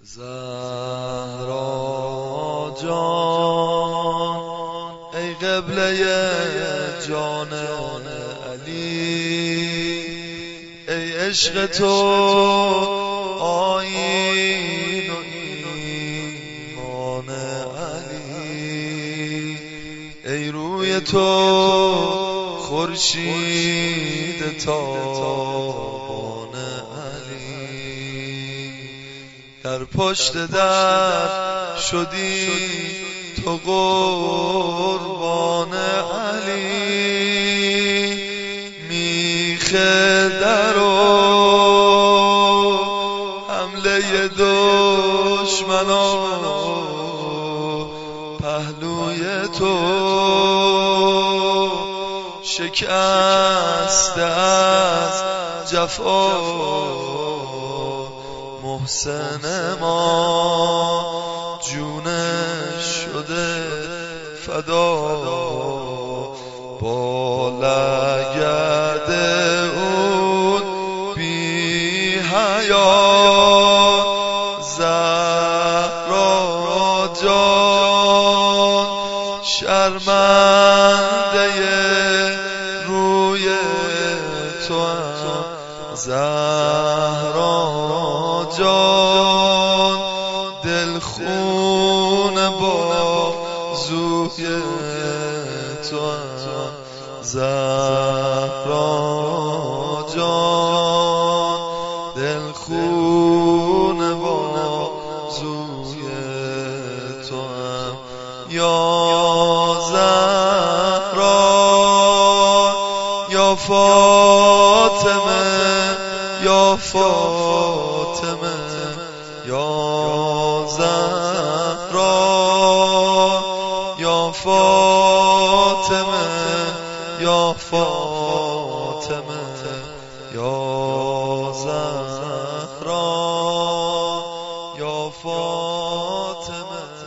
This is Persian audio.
زهرا جان ای قبله جان علی، ای عشق تو آیین و ایمان علی، ای روی تو خورشید تابان علی، در پشت در شدی تو قربان علی، میخ در و حمله دشمنان پهلوی تو شکسته از جفا محسن ما جونش شده فدا، با لگد اون بی حیا زهرا جان شرمنده روی تو هم زهرا جان دلخون بازوی تو هم زهرا جان دلخون بازوی تو هم یا زهرا یا فاطمه یا فاطمه یا زهرا یا فاطمه یا فاطمه یا زهرا یا فاطمه.